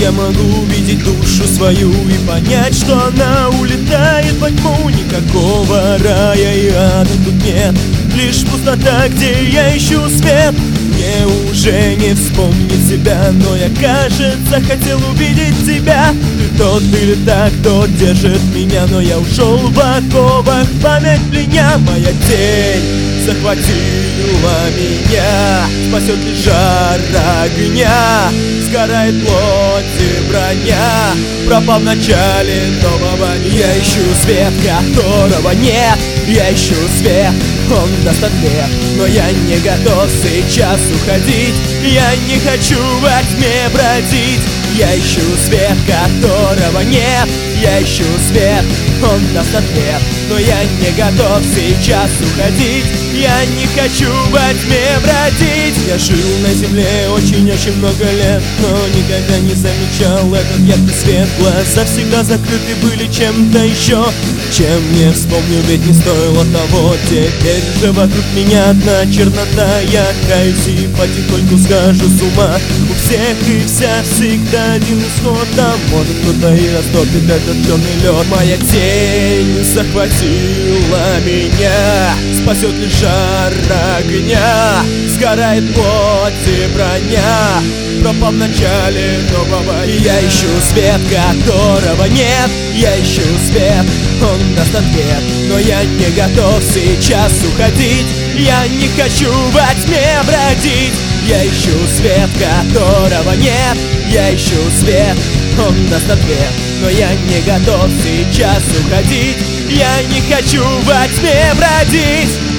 я могу увидеть душу свою и понять, что она улетает во тьму. Никакого рая и ада тут нет, лишь пустота, где я ищу свет. Мне уже не вспомнить себя, но я, кажется, хотел увидеть тебя. Ты тот или так, кто держит меня, но я ушел в оковах, память пленя. Моя тень захватила меня, спасет лишь жар огня. Сгорает плоть и броня, пропал в начале нового. Я ищу свет, которого нет. Я ищу свет, он даст ответ, но я не готов сейчас уходить. Я не хочу во тьме бродить. Я ищу свет, которого нет. Я ищу свет, он даст ответ, но я не готов сейчас уходить. Я не хочу во тьме бродить. Я жил на земле очень-очень много лет, но никогда не замечал этот яркий свет. Глаза всегда закрыты были чем-то еще, чем не вспомню, ведь не стоило того. Теперь же вокруг меня одна чернота. Я каюсь и потихоньку схожу с ума. У всех и вся всегда один исход, а может кто-то и растопит этот черный лед. Моя тень захватила меня, спасет лишь жар огня. Сгорает плоть и броня, пропал в начале нового. Я ищу свет, которого нет. Я ищу свет, он даст ответ, но я не готов сейчас уходить. Я не хочу во тьме бродить. Я ищу свет, которого нет. Я ищу свет, он даст ответ, но я не готов сейчас уходить. Я не хочу во тьме бродить.